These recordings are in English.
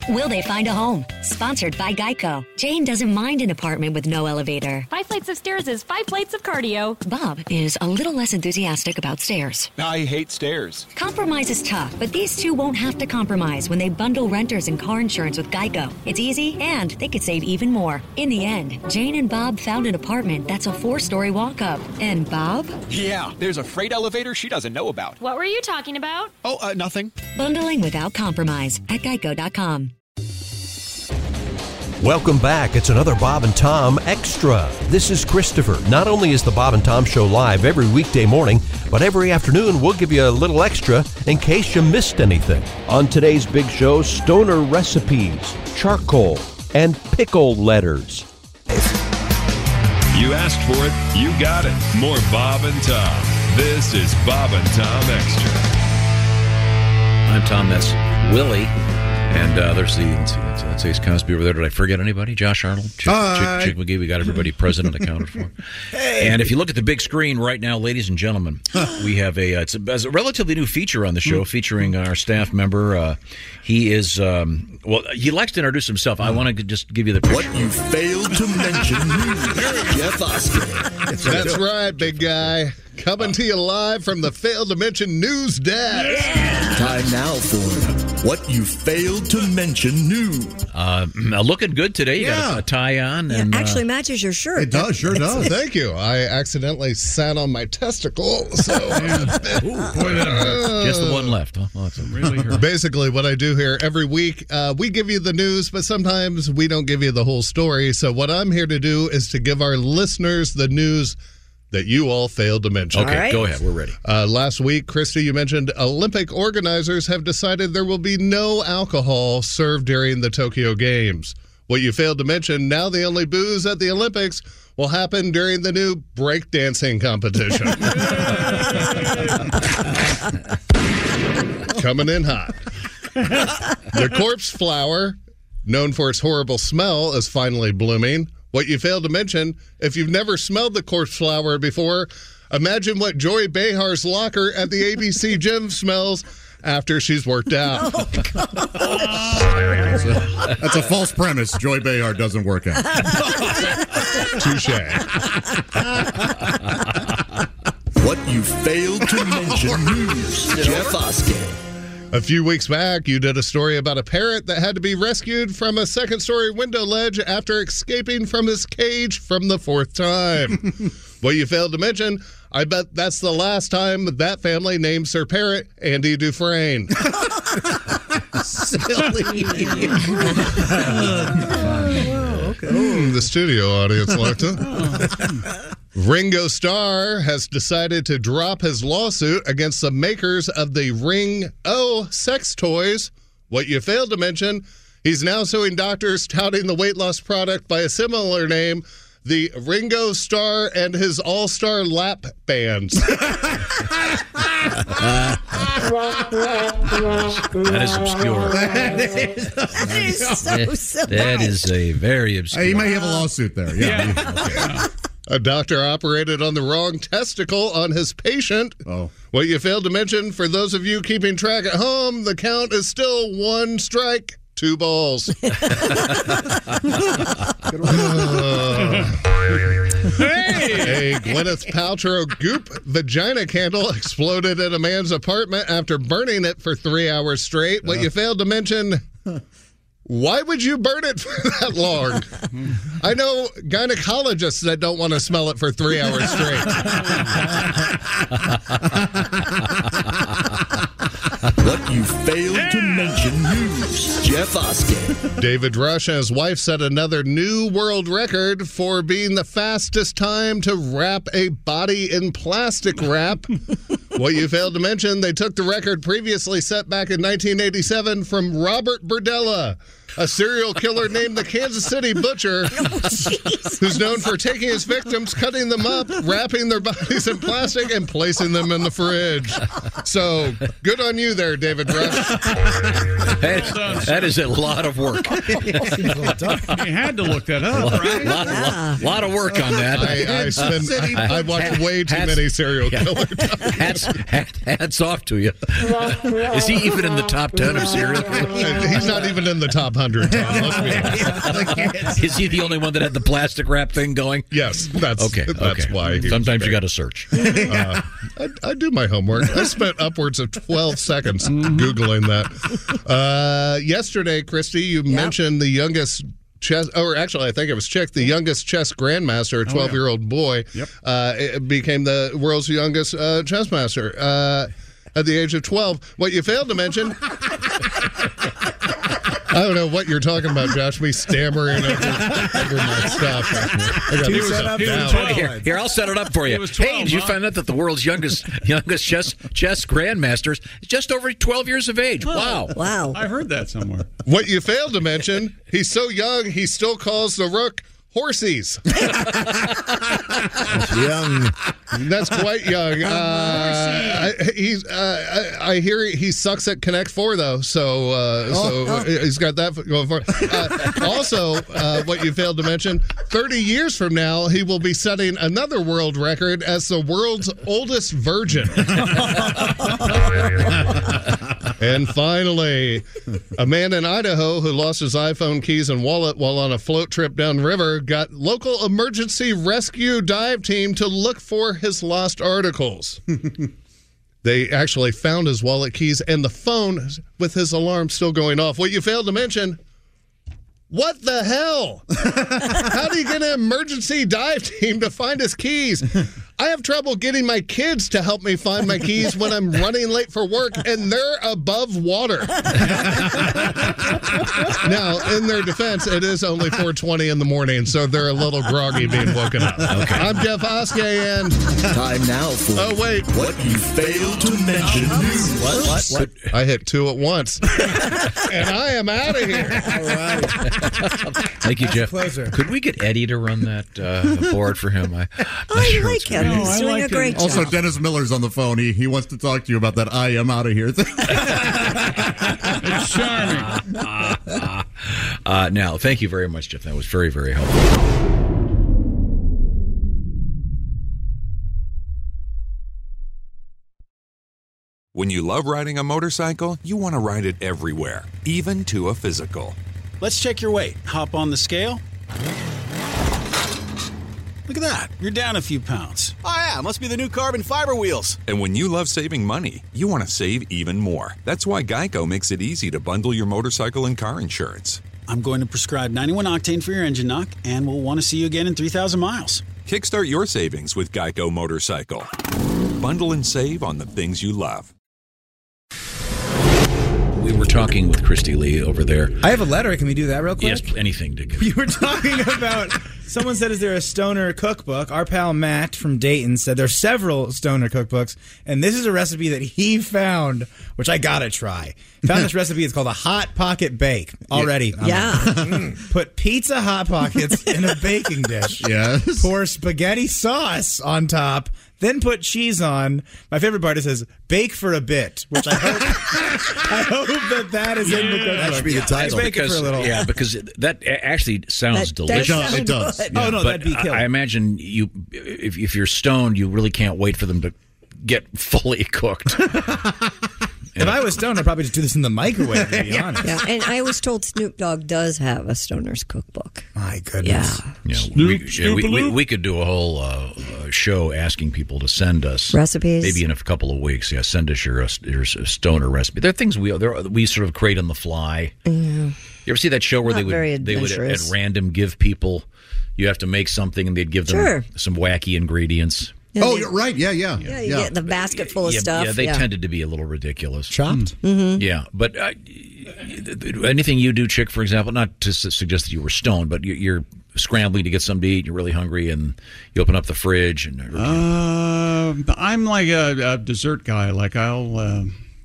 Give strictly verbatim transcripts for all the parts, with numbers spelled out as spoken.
Will they find a home? Sponsored by Geico. Jane doesn't mind an apartment with no elevator. Five flights of stairs is five flights of cardio. Bob is a little less enthusiastic about stairs. I hate stairs. Compromise is tough, but these two won't have to compromise when they bundle renters and car insurance with Geico. It's easy, and they could save even more. In the end, Jane and Bob found an apartment that's a four-story walk-up. And Bob? Yeah, there's a freight elevator she doesn't know about. What were you talking about? Oh, uh, nothing. Bundling without compromise at geico dot com. Welcome back. It's another Bob and Tom Extra. This is Christopher. Not only is the Bob and Tom Show live every weekday morning, but every afternoon we'll give you a little extra in case you missed anything. On today's big show, stoner recipes, charcoal, and pickle letters. You asked for it, you got it. More Bob and Tom. This is Bob and Tom Extra. I'm Tom, that's Willie. And uh, there's the, let's say, it's Cosby over there. Did I forget anybody? Josh Arnold? Chick, Chick, Chick McGee. We got everybody present and accounted for. Hey. And if you look at the big screen right now, ladies and gentlemen, we have a, uh, it's a, it's a relatively new feature on the show featuring our staff member. Uh, he is, um, well, he likes to introduce himself. I want to just give you the picture. What you failed to mention, Jeff Oskey. That's right, big guy. Coming to you live from the Failed to Mention News Desk. Yeah. Time now for What You Failed to Mention News. Uh, looking good today. You yeah. got a, a tie on. Yeah, and actually uh, matches your shirt. It does, sure does. Thank you. I accidentally sat on my testicle. So Ooh, boy, uh, just the one left. Huh? Well, really hurt. Basically, what I do here every week, uh, we give you the news, but sometimes we don't give you the whole story. So what I'm here to do is to give our listeners the news that you all failed to mention. Okay, right. Go ahead. We're ready. Uh, last week, Christy, you mentioned Olympic organizers have decided there will be no alcohol served during the Tokyo Games. What you failed to mention, now the only booze at the Olympics will happen during the new breakdancing competition. Coming in hot. The corpse flower, known for its horrible smell, is finally blooming. What you failed to mention, if you've never smelled the corpse flower before, imagine what Joy Behar's locker at the A B C gym smells after she's worked out. Oh, that's, a, that's a false premise. Joy Behar doesn't work out. Touche. What you failed to mention news, Jeff Oskey. A few weeks back, you did a story about a parrot that had to be rescued from a second-story window ledge after escaping from his cage from the fourth time. What you failed to mention, I bet that's the last time that family names their parrot Andy Dufresne. Silly. Oh, okay. Mm, the studio audience liked it. Ringo Starr has decided to drop his lawsuit against the makers of the Ring O sex toys. What you failed to mention, he's now suing doctors touting the weight loss product by a similar name, the Ringo Starr and his All-Star Lap Bands. That is obscure. That is, that is so silly. That is a very obscure. Hey, you may have a lawsuit there. Yeah. yeah. Okay. A doctor operated on the wrong testicle on his patient. Oh. What you failed to mention, for those of you keeping track at home, the count is still one strike, two balls. uh, hey! A Gwyneth Paltrow goop vagina candle exploded in a man's apartment after burning it for three hours straight. What you failed to mention... Why would you burn it for that long? I know gynecologists that don't want to smell it for three hours straight. What you failed to mention news, Jeff Oskey. David Rush and his wife set another new world record for being the fastest time to wrap a body in plastic wrap. What you failed to mention, they took the record previously set back in nineteen eighty-seven from Robert Berdella. A serial killer named the Kansas City Butcher, who's known for taking his victims, cutting them up, wrapping their bodies in plastic, and placing them in the fridge. So, good on you there, David Rush. That, that is a lot of work. You had to look that up, right? A lot, Yeah. lot, lot of work on that. I, I spend. I watch way too Hats- many serial killers. Hats, hat, hats off to you. Is he even in the top ten of serial killers? He's not even in the top hundred. Tom, let's be honest. Is he the only one that had the plastic wrap thing going? Yes, that's Okay, That's okay. why. he Sometimes was you there. got to search. Uh, I, I do my homework. I spent upwards of twelve seconds Googling that. Uh, yesterday, Christy, you mentioned the youngest chess, or actually, I think it was Chick, the youngest chess grandmaster, a twelve-year-old boy, Yep. uh, it became the world's youngest uh, chess master uh, at the age of twelve. What you failed to mention... I don't know what you're talking about, Josh. Me stammering over, over my stuff. I got He was- stuff he was down. twelve. Here, here, I'll set it up for you. It was twelve, hey, did you huh? find out that the world's youngest youngest chess chess grandmaster is just over twelve years of age? Wow. Wow. I heard that somewhere. What you failed to mention, he's so young, he still calls the rook horsies. Young. That's quite young. Uh, I, he's. Uh, I, I hear he, he sucks at Connect Four though, so uh, so he's got that going for him. Uh, also, uh, what you failed to mention: thirty years from now, he will be setting another world record as the world's oldest virgin. And finally, a man in Idaho who lost his iPhone, keys, and wallet while on a float trip downriver got local emergency rescue dive team to look for his lost articles. They actually found his wallet, keys, and the phone with his alarm still going off. What you failed to mention, what the hell? How do you get an emergency dive team to find his keys? I have trouble getting my kids to help me find my keys when I'm running late for work, and they're above water. Now, in their defense, it is only four twenty in the morning, so they're a little groggy being woken up. Okay. I'm Jeff Oskey, and... Time now for Oh, wait. What You Failed to Mention News. What? What? What? I hit two at once. And I am out of here. All right. Thank you, Jeff. Pleasure. Could we get Eddie to run that uh, board for him? I, I like him. No, He's I doing like a great him. job. Also, Dennis Miller's on the phone. He he wants to talk to you about that I am out of here thing. It's charming. Uh, now, thank you very much, Jeff. That was very, very helpful. When you love riding a motorcycle, you want to ride it everywhere, even to a physical. Let's check your weight. Hop on the scale. Look at that. You're down a few pounds. Oh, yeah. Must be the new carbon fiber wheels. And when you love saving money, you want to save even more. That's why Geico makes it easy to bundle your motorcycle and car insurance. I'm going to prescribe ninety-one octane for your engine knock, and we'll want to see you again in three thousand miles. Kickstart your savings with Geico Motorcycle. Bundle and save on the things you love. We were talking with Christy Lee over there. I have a letter. Can we do that real quick? Yes, anything to give. We were talking about, someone said, is there a stoner cookbook? Our pal Matt from Dayton said there's several stoner cookbooks, and this is a recipe that he found, which I gotta try. Found this recipe. It's called a Hot Pocket Bake. Already. Yeah. Mm. Put pizza Hot Pockets in a baking dish. Yes. Pour spaghetti sauce on top. Then put cheese on. My favorite part is says bake for a bit, which I hope I hope that that is in the cookbook. That should be the Let's title. bake because, it for a little. Yeah, because that actually sounds That does delicious. sound It does. good. Oh, no, but that'd be killer. I imagine you, if, if you're stoned, you really can't wait for them to get fully cooked. If I was stoned, I'd probably just do this in the microwave, to be honest. Yeah, and I was told Snoop Dogg does have a stoner's cookbook. My goodness. Yeah. You know, we, yeah, we, we, we could do a whole uh, uh, show asking people to send us Recipes? Maybe in a couple of weeks. Yeah, send us your, uh, your stoner recipe. There are things we there we sort of create on the fly. Yeah. You ever see that show where Not they very would they would at, at adventurous. random give people, you have to make something and they'd give them Sure. some wacky ingredients. Yeah, Oh, they- you're right. Yeah, yeah. Yeah, you get the basket full of yeah, stuff. Yeah, they tended to be a little ridiculous. Chopped? Mm-hmm. Yeah, but uh, anything you do, Chick, for example, not to su- suggest that you were stoned, but you- you're scrambling to get something to eat, you're really hungry, and you open up the fridge. and Uh, I'm like a, a dessert guy. Like I'll uh,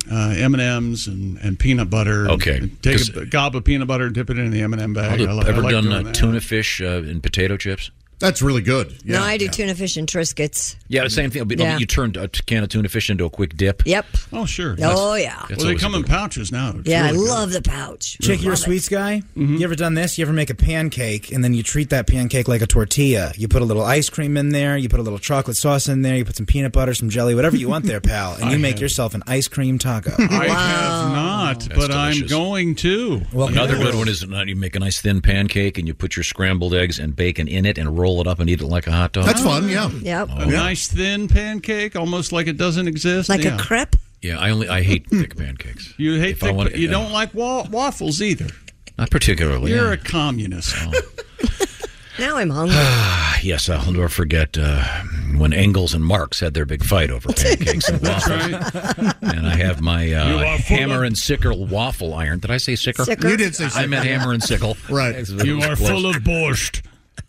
uh, M and M's and, and peanut butter. Okay. And take a gob of peanut butter and dip it in the M and M bag. Have I, you li- I ever like done doing uh, that. tuna fish uh, in potato chips? That's really good. no, I do tuna fish and Triscuits. Yeah, the same thing. But Yeah. You turn a t- can of tuna fish into a quick dip. Yep. Oh, sure. Oh, yeah. Well, they come in pouches now. It's Yeah, really I good. love the pouch. Chick, you're a Love it. sweets guy? You ever done this? You ever make a pancake and then you treat that pancake like a tortilla? You put a little ice cream in there, you put a little chocolate sauce in there, you put some peanut butter, some jelly, whatever you want there, pal, and you I make have- yourself an ice cream taco. I have not, That's but I'm delicious. going to. Well, Another yeah. good one is uh, you make a nice thin pancake and you put your scrambled eggs and bacon in it and roll it up and eat it like a hot dog. That's fun, yeah. Yep. A nice thin pancake, almost like it doesn't exist. Like yeah. a crepe? Yeah, I only I hate thick pancakes. You hate If I thick, wanna- you uh, don't like wa- waffles either. Not particularly. You're yeah. a communist. Now I'm hungry. Ah, yes, I'll never forget uh, when Engels and Marx had their big fight over pancakes and That's waffles. right. And I have my You uh, are full hammer of- and sickle waffle iron. Did I say sicker? Sicker. You did say I sicker. meant hammer and sickle. Right. It's You are close. full of borscht.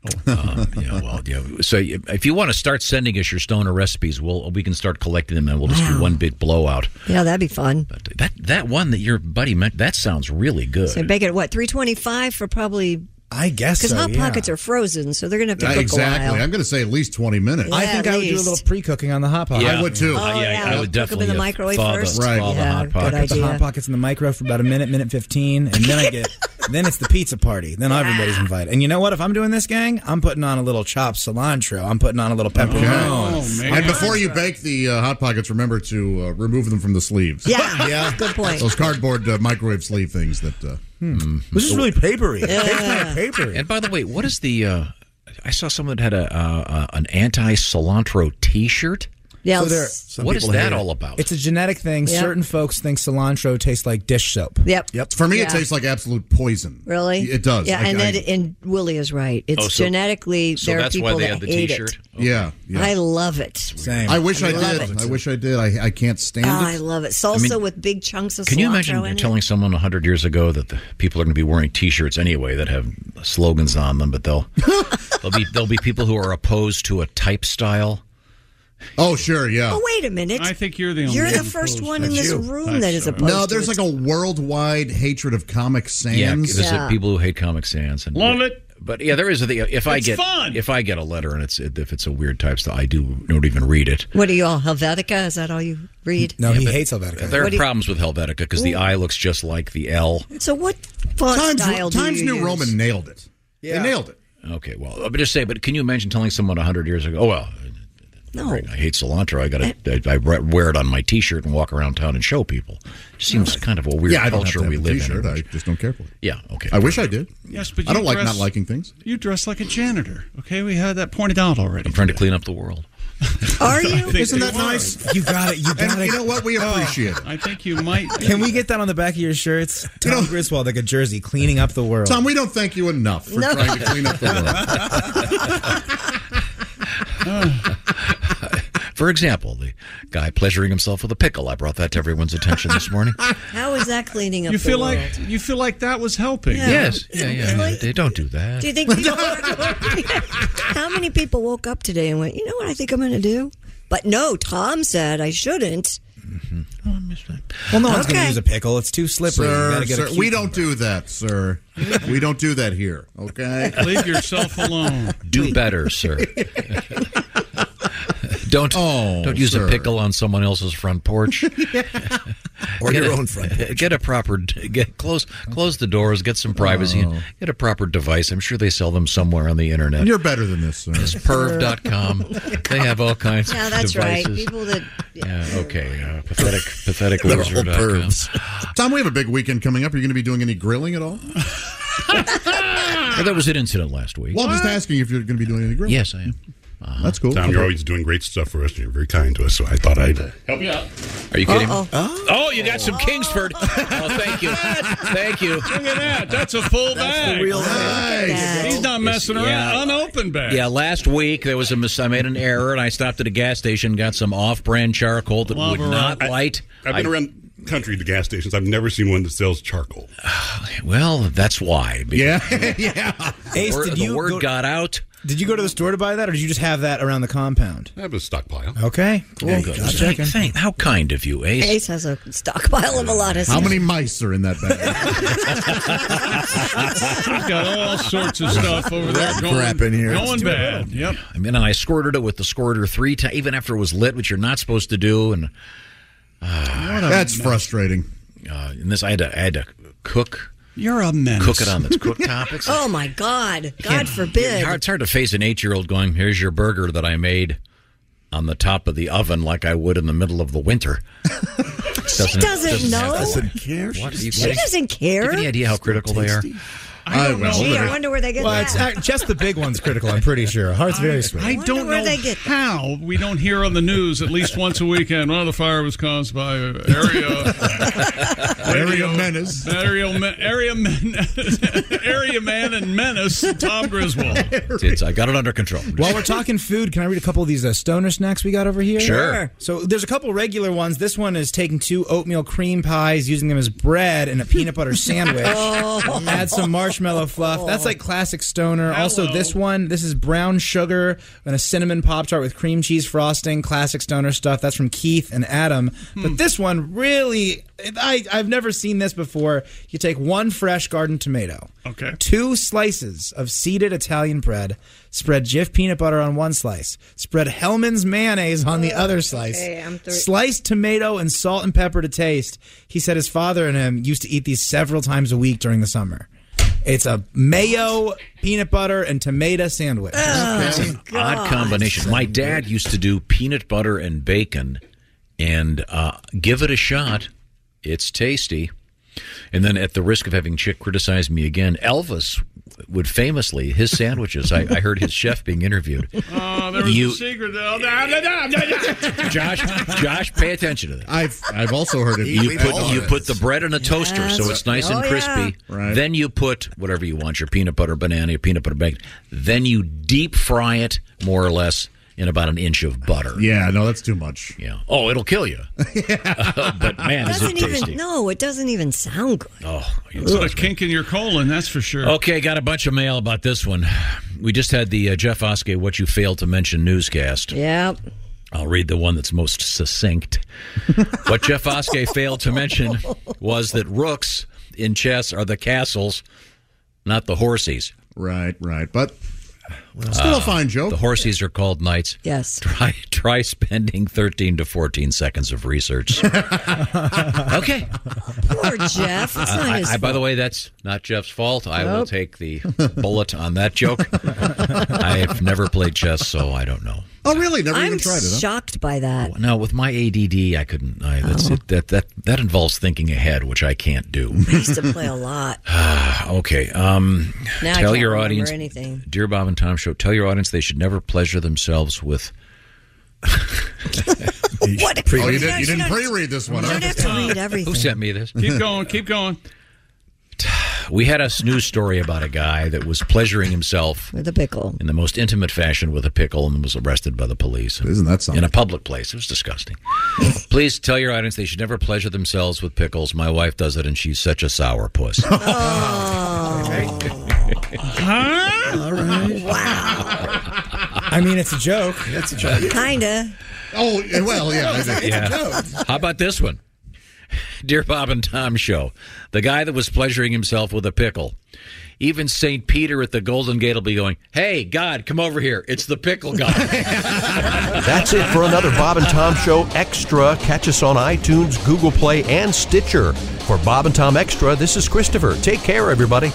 Um, yeah, well, yeah. So you- if you want to start sending us your stoner recipes, we'll we can start collecting them and we'll just do one big blowout. Yeah, that'd be fun. But that that one that your buddy meant, that sounds really good. So bake it, what, three twenty-five for probably... I guess Because so, Hot yeah. Pockets are frozen, so they're going to have to Yeah, cook exactly. a while. I'm going to say at least twenty minutes. I Yeah, think at I would do a least. little pre-cooking on the Hot Pocket. I would too. Uh, Oh, yeah, yeah. I would Cook 'em in definitely the uh, microwave thaw first? The, Right. thaw the Yeah, hot good pocket. Put the idea. Hot Pockets in the micro for about a minute, minute fifteen, and then I get, then it's the pizza party. Then everybody's invited. And you know what? If I'm doing this, gang, I'm putting on a little chopped cilantro. I'm putting on a little pepperoni. Oh, man. And before you bake the uh, Hot Pockets, remember to uh, remove them from the sleeves. Yeah, Yeah. good point. Those cardboard uh, microwave sleeve things that. Uh, This is really papery. It tastes Yeah. like papery. And by the way, what is the? Uh, I saw someone that had a uh, uh, an anti cilantro T-shirt. Yeah, So there- let's- What is people hate that it. all about? It's a genetic thing. Yep. Certain folks think cilantro tastes like dish soap. Yep. Yep. For me, Yeah. it tastes like absolute poison. Really? It does. Yeah, I- and, I- then, and Willie is right. It's Oh, so- genetically, so there are that's people why they that had the hate T-shirt. it. Yeah. yeah. I love it. Same. I wish I, love did. it. I wish I did. I, I can't stand Oh, I it. love it. Salsa I mean, with big chunks of Can you cilantro imagine in telling it. someone a hundred years ago that the people are going to be wearing T-shirts anyway that have slogans on them, but they'll there'll be there'll be people who are opposed to a type style. Oh, sure, yeah. Oh, wait a minute. I think you're the only You're the one first opposed. one in That's this you. room I'm that is sorry. opposed No, to there's it. like a worldwide hatred of Comic Yeah, Sans. there's Yeah. uh, people who hate Comic Sans and Love it. But yeah, there is a thing. If I It's get fun. if I get a letter and it's if it's a weird type style, I do don't even read it. What are you all, Helvetica? Is that all you read? No, Yeah, he but hates Helvetica. There are What do you- problems with Helvetica because the I looks just like the L. So what font Times, style do Times you New use? Roman nailed it. Yeah. They nailed it. Okay, well, but just say, but can you imagine telling someone a hundred years ago? Oh well, No. I hate cilantro. I got to I, I wear it on my T-shirt and walk around town and show people. It seems kind of a weird yeah, I don't have culture to have we a live T-shirt. in. I just don't care for it. Yeah, okay. I wish I did. Yes, but I don't you like dress- not liking things. You dress like a janitor. Okay, we had that pointed out already. I'm trying to clean up the world. Are you? Isn't that nice? You got it. You got And it. you know what? We appreciate it. I think you might. Can we get that on the back of your shirts? Tom Griswold, like a jersey, cleaning up the world. Tom, we don't thank you enough for No. trying to clean up the world. For example, the guy pleasuring himself with a pickle. I brought that to everyone's attention this morning. How is that cleaning up You the feel world? like you feel like that was helping. Yeah. Yes, yeah, yeah. Really? They don't do that. Do you think people How many people woke up today and went, you know what I think I'm going to do? But no, Tom said I shouldn't. Well, no one's going Okay. to use a pickle. It's too slippery. You Sir, gotta get a sir, we cucumber. don't do that, sir. We don't do that here, okay? Leave yourself alone. Do better, sir. Don't Oh, don't use sir. a pickle on someone else's front porch. Or Get your a- own front porch. Get a proper get close close the doors. Get some privacy. Oh. And get a proper device. I'm sure they sell them somewhere on the internet. You're better than this, sir. perv dot com. They have all kinds Yeah, of that's right. devices. People that Yeah, okay. Uh, pathetic pathetic They're all loser dot com. pervs. Tom, we have a big weekend coming up. Are you going to be doing any grilling at all? Well, that was an incident last week. Well, I'm just asking if you're going to be doing any grilling. Yes, I am. That's cool. Tom, you're always doing great stuff for us. You're very kind to us, so I thought I'd uh, help you out. Are you kidding? Uh-oh. Oh. oh, you got some Kingsford. Oh, thank you. Thank you. Look at that. That's a full bag. real Nice. He's not messing around. Yeah. Unopened bag. Yeah, last week there was a mis- I made an error, and I stopped at a gas station, got some off-brand charcoal that Love would her not up. light. I've been I- around the country to gas stations. I've never seen one that sells charcoal. Well, that's why. Yeah, yeah. Ace, The word, did the you word go- got out. Did you go to the store to buy that, or did you just have that around the compound? I have a stockpile. Okay, cool. Yeah, good. Just Thank- checking. thank- how kind of you, Ace. Ace has a stockpile of a lot of How stuff. many mice are in that bag? We've got all sorts of stuff over there going, Crap in here. going bad. Yep. I mean, and I squirted it with the squirter three times, even after it was lit, which you're not supposed to do. And uh, That's frustrating. Uh, and this, I had to, I had to cook. You're a menace. Cook it on the cooktop. It's, Oh, my God. God forbid. It's hard to face an eight-year-old going, here's your burger that I made on the top of the oven like I would in the middle of the winter. She doesn't know. Doesn't care. What? Are you She kidding? doesn't Do you care. have any idea how critical they are? I don't know. Gee, I wonder where they get Well, that. it's act- just the big one's critical, I'm pretty sure. Heart's very sweet. I wonder don't where know they get how we don't hear on the news at least once a weekend. Well, the fire was caused by area Area menace. area men, area men, area man and menace Tom Griswold. It's, I got it under control. While we're talking food, can I read a couple of these uh, stoner snacks we got over here? Sure. So there's a couple regular ones. This one is taking two oatmeal cream pies, using them as bread, and a peanut butter sandwich. Oh. Add some marshmallow fluff. That's like classic stoner. Also, this one, this is brown sugar and a cinnamon Pop-Tart with cream cheese frosting. Classic stoner stuff. That's from Keith and Adam. But this one really, I, I've never seen this before. You take one fresh garden tomato. Okay. Two slices of seeded Italian bread. Spread Jif peanut butter on one slice. Spread Hellman's mayonnaise on the other slice. Okay, I'm thir- Sliced tomato and salt and pepper to taste. He said his father and him used to eat these several times a week during the summer. It's a mayo, peanut butter, and tomato sandwich. Oh, It's an odd combination. My dad used to do peanut butter and bacon, and uh, give it a shot. It's tasty. And then, at the risk of having Chick criticize me again, Elvis would famously, his sandwiches, I, I heard his chef being interviewed. Oh, there was You- a secret. Oh, no, no, no, no, no. Josh, Josh, pay attention to this. I've I've also heard it. You put before. you put the bread in a toaster so it's nice and Oh, crispy. yeah. Right. Then you put whatever you want, your peanut butter banana, your peanut butter bacon. Then you deep fry it more or less in about an inch of butter. Yeah, no, that's too much. Yeah. Oh, it'll kill you. But man, is it doesn't tasty. even, no, it doesn't even sound good. Oh, It's a kink in your colon, that's for sure. okay, got a bunch of mail about this one. We just had the uh, Jeff Oskey What You Failed to Mention newscast. Yep. I'll read the one that's most succinct. What Jeff Oskey failed to mention was that rooks in chess are the castles, not the horsies. Right, right. But still a fine joke. The horsies are called knights. Yes. Try try spending thirteen to fourteen seconds of research. Okay. Poor Jeff. It's not I, his I, by the fault. way, that's not Jeff's fault. I will Nope. take the bullet on that joke. I've never played chess, so I don't know. Oh, really? Never I'm even tried it, huh? shocked by that. No, with my A D D, I couldn't. I, that's Oh. it, that that that involves thinking ahead, which I can't do. I used to play a lot. Okay. Um, Now I tell can't your remember audience, anything. dear Bob and Tom Show, tell your audience they should never pleasure themselves with. What? Oh, you, did, you didn't pre-read this one, You huh? don't have to read everything. Who sent me this? Keep going, keep going. We had a news story about a guy that was pleasuring himself With a pickle. in the most intimate fashion with a pickle and was arrested by the police. Isn't that something? In a public place. It was disgusting. Please tell your audience they should never pleasure themselves with pickles. My wife does it, and she's such a sourpuss. Huh? All right. Wow. I mean, it's a joke. That's a joke. Kinda. Oh, well, yeah. I think- Yeah. How about this one? Dear Bob and Tom Show, the guy that was pleasuring himself with a pickle. Even Saint Peter at the Golden Gate will be going, hey, God, come over here. It's the pickle guy. That's it for another Bob and Tom Show Extra. Catch us on iTunes, Google Play, and Stitcher. For Bob and Tom Extra, this is Christopher. Take care, everybody.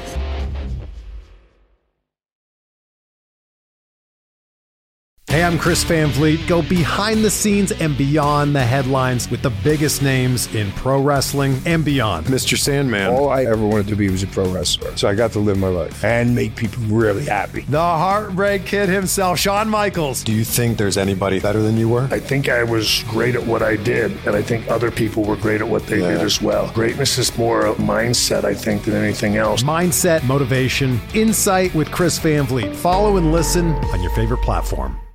Hey, I'm Chris Van Vliet. Go behind the scenes and beyond the headlines with the biggest names in pro wrestling and beyond. Mister Sandman, all I ever wanted to be was a pro wrestler. So I got to live my life and make people really happy. The Heartbreak Kid himself, Shawn Michaels. Do you think there's anybody better than you were? I think I was great at what I did, and I think other people were great at what they did as well. Greatness is more a mindset, I think, than anything else. Mindset, motivation, insight with Chris Van Vliet. Follow and listen on your favorite platform.